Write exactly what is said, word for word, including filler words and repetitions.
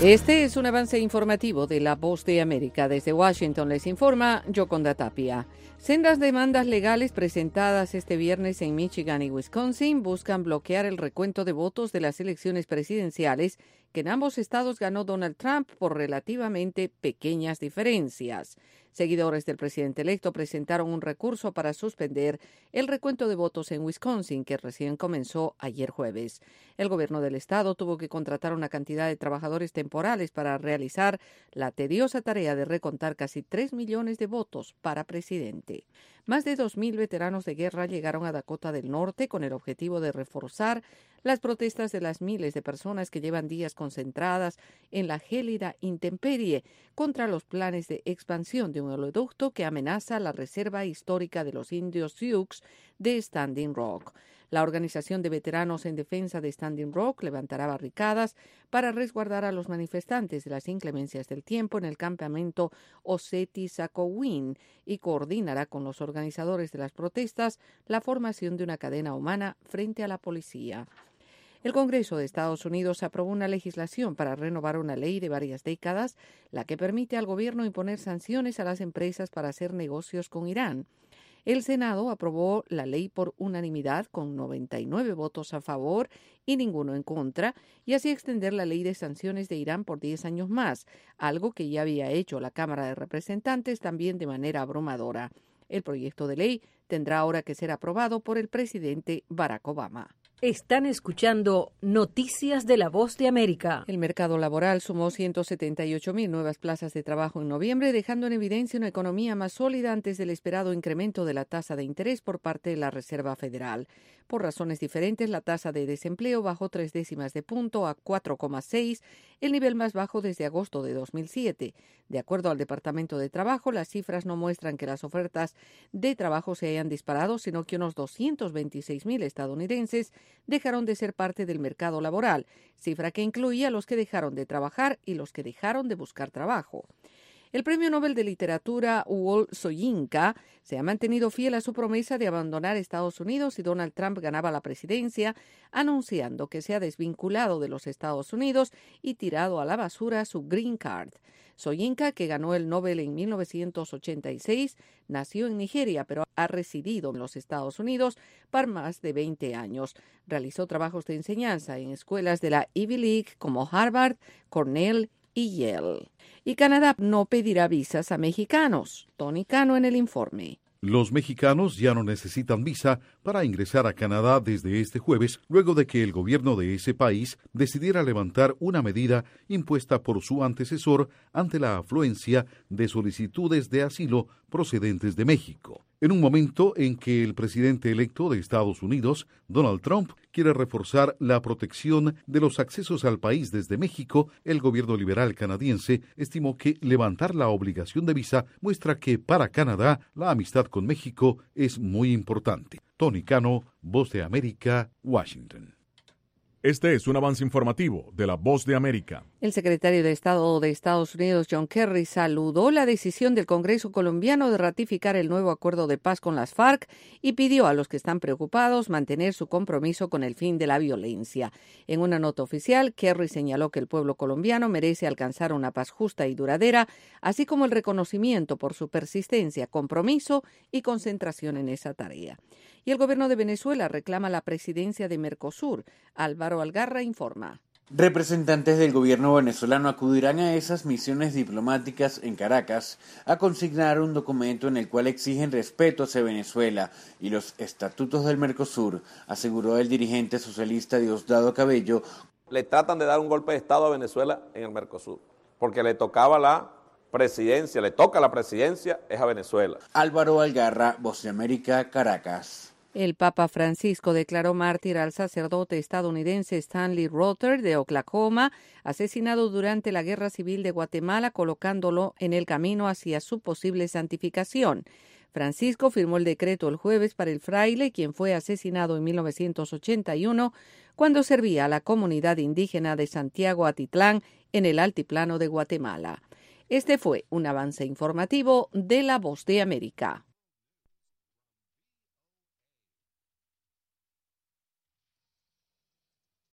Este es un avance informativo de La Voz de América. Desde Washington les informa Yoconda Tapia. Sendas demandas legales presentadas este viernes en Michigan y Wisconsin buscan bloquear el recuento de votos de las elecciones presidenciales que en ambos estados ganó Donald Trump por relativamente pequeñas diferencias. Seguidores del presidente electo presentaron un recurso para suspender el recuento de votos en Wisconsin, que recién comenzó ayer jueves. El gobierno del estado tuvo que contratar una cantidad de trabajadores temporales para realizar la tediosa tarea de recontar casi tres millones de votos para presidente. Más de dos mil veteranos de guerra llegaron a Dakota del Norte con el objetivo de reforzar las protestas de las miles de personas que llevan días concentradas en la gélida intemperie contra los planes de expansión de un oleoducto que amenaza la reserva histórica de los indios Sioux de Standing Rock. La organización de veteranos en defensa de Standing Rock levantará barricadas para resguardar a los manifestantes de las inclemencias del tiempo en el campamento Oceti-Sakowin y coordinará con los organizadores de las protestas la formación de una cadena humana frente a la policía. El Congreso de Estados Unidos aprobó una legislación para renovar una ley de varias décadas, la que permite al gobierno imponer sanciones a las empresas para hacer negocios con Irán. El Senado aprobó la ley por unanimidad con noventa y nueve votos a favor y ninguno en contra, y así extender la ley de sanciones de Irán por diez años más, algo que ya había hecho la Cámara de Representantes también de manera abrumadora. El proyecto de ley tendrá ahora que ser aprobado por el presidente Barack Obama. Están escuchando Noticias de la Voz de América. El mercado laboral sumó ciento setenta y ocho mil nuevas plazas de trabajo en noviembre, dejando en evidencia una economía más sólida antes del esperado incremento de la tasa de interés por parte de la Reserva Federal. Por razones diferentes, la tasa de desempleo bajó tres décimas de punto a cuatro coma seis, el nivel más bajo desde agosto de dos mil siete. De acuerdo al Departamento de Trabajo, las cifras no muestran que las ofertas de trabajo se hayan disparado, sino que unos doscientos veintiséis mil estadounidenses dejaron de ser parte del mercado laboral, cifra que incluía a los que dejaron de trabajar y los que dejaron de buscar trabajo. El Premio Nobel de Literatura Wole Soyinka se ha mantenido fiel a su promesa de abandonar Estados Unidos si Donald Trump ganaba la presidencia, anunciando que se ha desvinculado de los Estados Unidos y tirado a la basura su Green Card. Soyinka, que ganó el Nobel en mil novecientos ochenta y seis, nació en Nigeria, pero ha residido en los Estados Unidos por más de veinte años. Realizó trabajos de enseñanza en escuelas de la Ivy League como Harvard, Cornell y Yale. Y Canadá no pedirá visas a mexicanos. Tony Cano en el informe. Los mexicanos ya no necesitan visa para ingresar a Canadá desde este jueves, luego de que el gobierno de ese país decidiera levantar una medida impuesta por su antecesor ante la afluencia de solicitudes de asilo procedentes de México. En un momento en que el presidente electo de Estados Unidos, Donald Trump, quiere reforzar la protección de los accesos al país desde México, el gobierno liberal canadiense estimó que levantar la obligación de visa muestra que para Canadá la amistad con México es muy importante. Tony Cano, Voz de América, Washington. Este es un avance informativo de La Voz de América. El secretario de Estado de Estados Unidos, John Kerry, saludó la decisión del Congreso colombiano de ratificar el nuevo acuerdo de paz con las FARC y pidió a los que están preocupados mantener su compromiso con el fin de la violencia. En una nota oficial, Kerry señaló que el pueblo colombiano merece alcanzar una paz justa y duradera, así como el reconocimiento por su persistencia, compromiso y concentración en esa tarea. Y el gobierno de Venezuela reclama la presidencia de Mercosur. Álvaro Algarra informa. Representantes del gobierno venezolano acudirán a esas misiones diplomáticas en Caracas a consignar un documento en el cual exigen respeto hacia Venezuela y los estatutos del Mercosur, aseguró el dirigente socialista Diosdado Cabello. Le tratan de dar un golpe de Estado a Venezuela en el Mercosur, porque le tocaba la presidencia, le toca la presidencia, es a Venezuela. Álvaro Algarra, Voz de América, Caracas. El Papa Francisco declaró mártir al sacerdote estadounidense Stanley Rother de Oklahoma, asesinado durante la Guerra Civil de Guatemala, colocándolo en el camino hacia su posible santificación. Francisco firmó el decreto el jueves para el fraile, quien fue asesinado en mil novecientos ochenta y uno cuando servía a la comunidad indígena de Santiago Atitlán en el altiplano de Guatemala. Este fue un avance informativo de La Voz de América.